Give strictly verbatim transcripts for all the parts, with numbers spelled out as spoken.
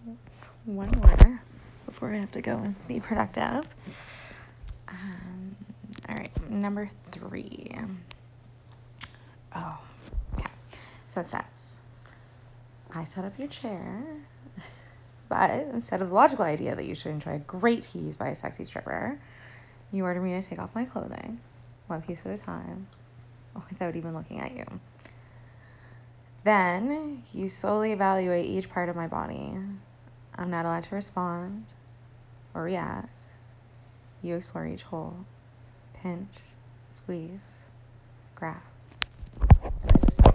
one more before I have to go and be productive. Um, all right, number three. Oh, yeah. So it says, I set up your chair, but instead of the logical idea that you should enjoy a great tease by a sexy stripper, you order me to take off my clothing, one piece at a time, without even looking at you. Then you slowly evaluate each part of my body. I'm not allowed to respond or react. You explore each hole, pinch, squeeze, grab. Alright.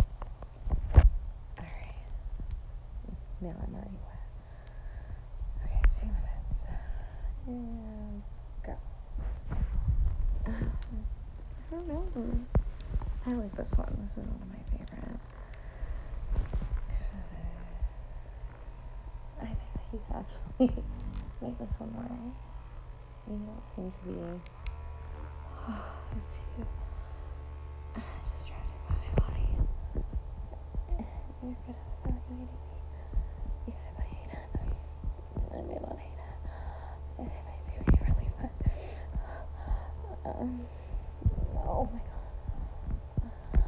Now I'm already wet. Okay, two minutes. And go. I don't know. I like this one. This is one of my favorites. I think that you could actually make this one more. You don't seem to be too distracted by my body. You're good at evaluating me. Even if I hate it. I may not hate it. It may be really fun. Um, oh my god.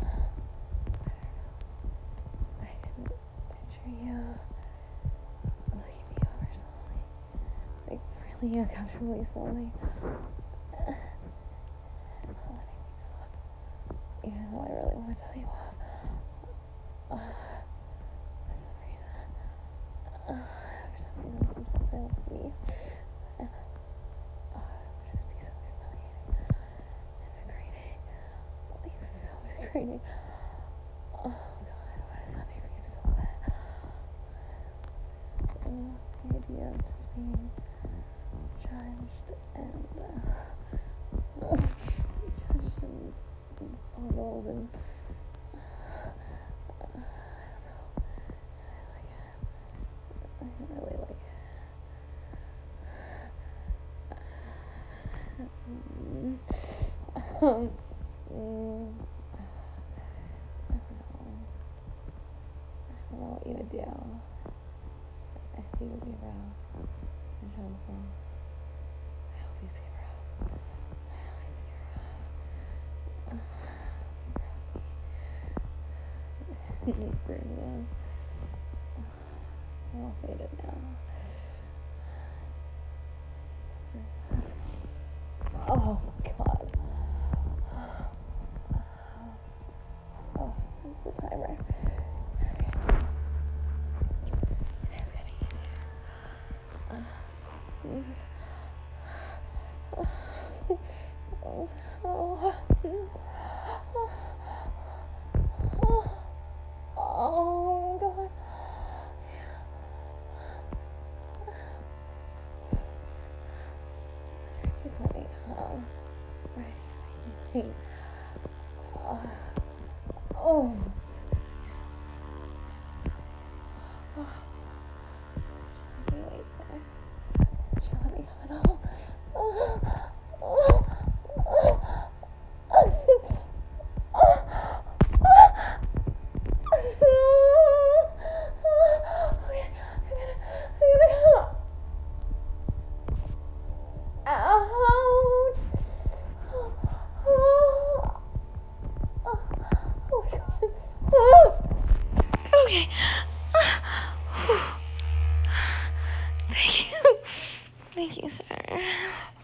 I can picture you looking me over slowly. Like really uncomfortably slowly. Even though I really want to tell you off. Uh, for some reason. Uh, for some reason, sometimes I listen to you. And, uh, it would just be so humiliating. And degrading. Like, so degrading. Oh, God, why does that make me so bad? Uh, the idea of just being judged and, uh, judged and fondled and, I really like it. Um, um, mm, I don't know. I don't know what you would do if you would be rough and gentle. I hope you'd be rough. I like to be rough. It really is. I'm all faded now. Oh, God. Oh, where's the timer? It is getting easier. Oh, oh, oh, God. You let me come. Right. Oh. Oh. Let me wait, sir. She'll let me come at all. Oh. Oh. Oh. Ouch! Oh my god. Okay. Thank you. Thank you, sir.